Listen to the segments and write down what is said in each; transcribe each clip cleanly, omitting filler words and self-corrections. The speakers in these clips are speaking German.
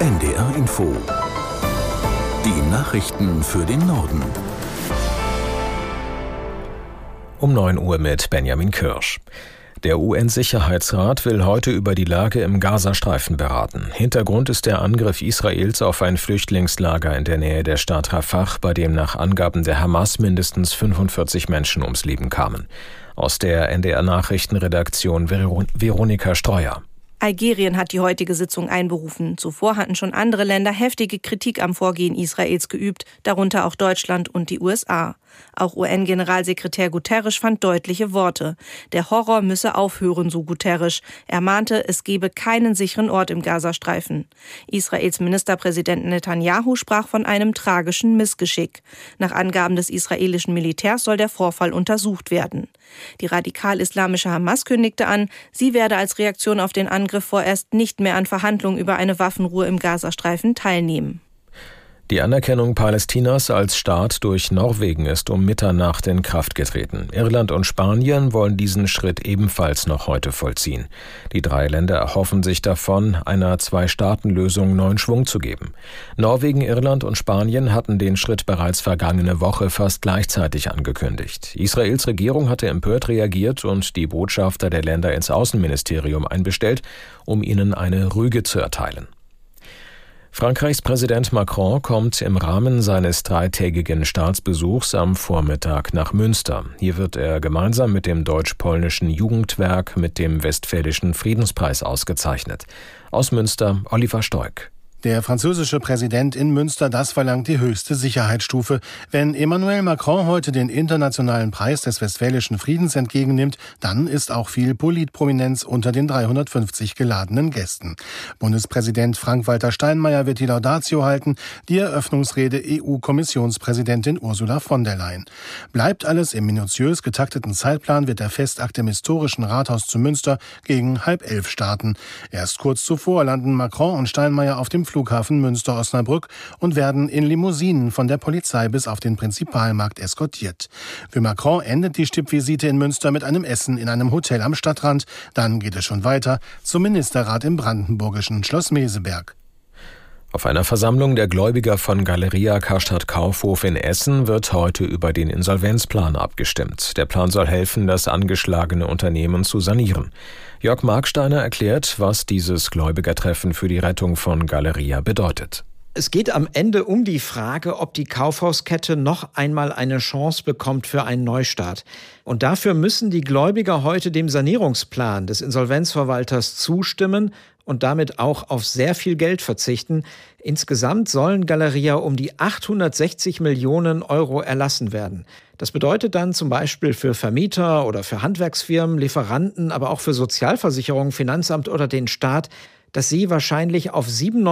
NDR Info. Die Nachrichten für den Norden. Um 9 Uhr mit Benjamin Kirsch. Der UN-Sicherheitsrat will heute über die Lage im Gazastreifen beraten. Hintergrund ist der Angriff Israels auf ein Flüchtlingslager in der Nähe der Stadt Rafah, bei dem nach Angaben der Hamas mindestens 45 Menschen ums Leben kamen. Aus der NDR-Nachrichtenredaktion Veronika Streuer. Algerien hat die heutige Sitzung einberufen. Zuvor hatten schon andere Länder heftige Kritik am Vorgehen Israels geübt, darunter auch Deutschland und die USA. Auch UN-Generalsekretär Guterres fand deutliche Worte. Der Horror müsse aufhören, so Guterres. Er mahnte, es gebe keinen sicheren Ort im Gazastreifen. Israels Ministerpräsident Netanyahu sprach von einem tragischen Missgeschick. Nach Angaben des israelischen Militärs soll der Vorfall untersucht werden. Die radikal-islamische Hamas kündigte an, sie werde als Reaktion auf den Angriff vorerst nicht mehr an Verhandlungen über eine Waffenruhe im Gazastreifen teilnehmen. Die Anerkennung Palästinas als Staat durch Norwegen ist um Mitternacht in Kraft getreten. Irland und Spanien wollen diesen Schritt ebenfalls noch heute vollziehen. Die 3 Länder erhoffen sich davon, einer Zwei-Staaten-Lösung neuen Schwung zu geben. Norwegen, Irland und Spanien hatten den Schritt bereits vergangene Woche fast gleichzeitig angekündigt. Israels Regierung hatte empört reagiert und die Botschafter der Länder ins Außenministerium einbestellt, um ihnen eine Rüge zu erteilen. Frankreichs Präsident Macron kommt im Rahmen seines 3-tägigen Staatsbesuchs am Vormittag nach Münster. Hier wird er gemeinsam mit dem deutsch-polnischen Jugendwerk mit dem Westfälischen Friedenspreis ausgezeichnet. Aus Münster, Oliver Stoik. Der französische Präsident in Münster, das verlangt die höchste Sicherheitsstufe. Wenn Emmanuel Macron heute den internationalen Preis des Westfälischen Friedens entgegennimmt, dann ist auch viel Politprominenz unter den 350 geladenen Gästen. Bundespräsident Frank-Walter Steinmeier wird die Laudatio halten, die Eröffnungsrede EU-Kommissionspräsidentin Ursula von der Leyen. Bleibt alles im minutiös getakteten Zeitplan, wird der Festakt im historischen Rathaus zu Münster gegen 10:30 starten. Erst kurz zuvor landen Macron und Steinmeier auf dem Flughafen Münster-Osnabrück und werden in Limousinen von der Polizei bis auf den Prinzipalmarkt eskortiert. Für Macron endet die Stippvisite in Münster mit einem Essen in einem Hotel am Stadtrand. Dann geht es schon weiter zum Ministerrat im brandenburgischen Schloss Meseberg. Auf einer Versammlung der Gläubiger von Galeria Karstadt Kaufhof in Essen wird heute über den Insolvenzplan abgestimmt. Der Plan soll helfen, das angeschlagene Unternehmen zu sanieren. Jörg Marksteiner erklärt, was dieses Gläubigertreffen für die Rettung von Galeria bedeutet. Es geht am Ende um die Frage, ob die Kaufhauskette noch einmal eine Chance bekommt für einen Neustart. Und dafür müssen die Gläubiger heute dem Sanierungsplan des Insolvenzverwalters zustimmen und damit auch auf sehr viel Geld verzichten. Insgesamt sollen Galeria um die 860 Millionen Euro erlassen werden. Das bedeutet dann zum Beispiel für Vermieter oder für Handwerksfirmen, Lieferanten, aber auch für Sozialversicherungen, Finanzamt oder den Staat, dass sie wahrscheinlich auf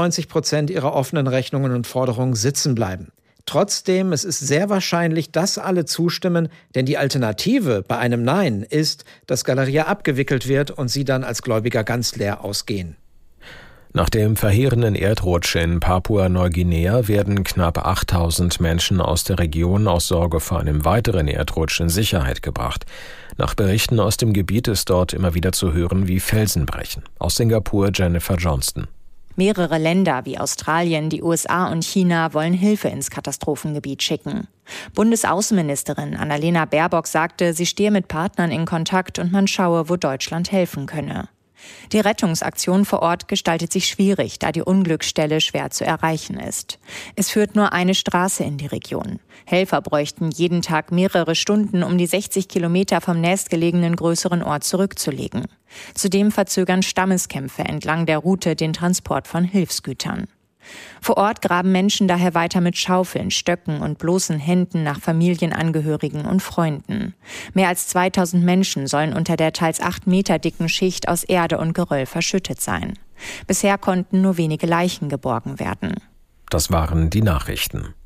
97% ihrer offenen Rechnungen und Forderungen sitzen bleiben. Trotzdem, es ist sehr wahrscheinlich, dass alle zustimmen, denn die Alternative bei einem Nein ist, dass Galeria abgewickelt wird und sie dann als Gläubiger ganz leer ausgehen. Nach dem verheerenden Erdrutsch in Papua-Neuguinea werden knapp 8000 Menschen aus der Region aus Sorge vor einem weiteren Erdrutsch in Sicherheit gebracht. Nach Berichten aus dem Gebiet ist dort immer wieder zu hören, wie Felsen brechen. Aus Singapur Jennifer Johnston. Mehrere Länder wie Australien, die USA und China wollen Hilfe ins Katastrophengebiet schicken. Bundesaußenministerin Annalena Baerbock sagte, sie stehe mit Partnern in Kontakt und man schaue, wo Deutschland helfen könne. Die Rettungsaktion vor Ort gestaltet sich schwierig, da die Unglücksstelle schwer zu erreichen ist. Es führt nur eine Straße in die Region. Helfer bräuchten jeden Tag mehrere Stunden, um die 60 Kilometer vom nächstgelegenen größeren Ort zurückzulegen. Zudem verzögern Stammeskämpfe entlang der Route den Transport von Hilfsgütern. Vor Ort graben Menschen daher weiter mit Schaufeln, Stöcken und bloßen Händen nach Familienangehörigen und Freunden. Mehr als 2000 Menschen sollen unter der teils 8 Meter dicken Schicht aus Erde und Geröll verschüttet sein. Bisher konnten nur wenige Leichen geborgen werden. Das waren die Nachrichten.